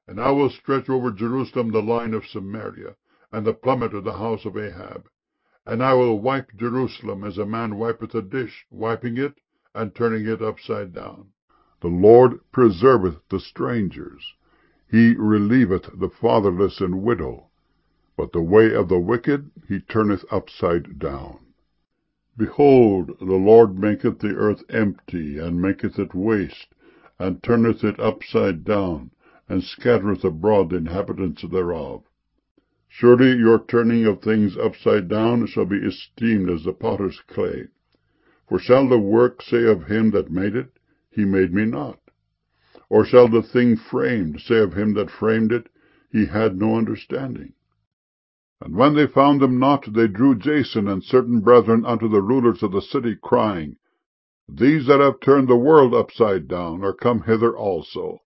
And I will stretch over Jerusalem the line of Samaria, and the plummet of the house of Ahab. And I will wipe Jerusalem as a man wipeth a dish, wiping it, and turning it upside down. The Lord preserveth the strangers. He relieveth the fatherless and widow. But the way of the wicked he turneth upside down. Behold, the Lord maketh the earth empty, and maketh it waste, and turneth it upside down, and scattereth abroad the inhabitants thereof. Surely your turning of things upside down shall be esteemed as the potter's clay. For shall the work say of him that made it, He made me not? Or shall the thing framed say of him that framed it, He had no understanding? And when they found them not, they drew Jason and certain brethren unto the rulers of the city, crying, These that have turned the world upside down are come hither also.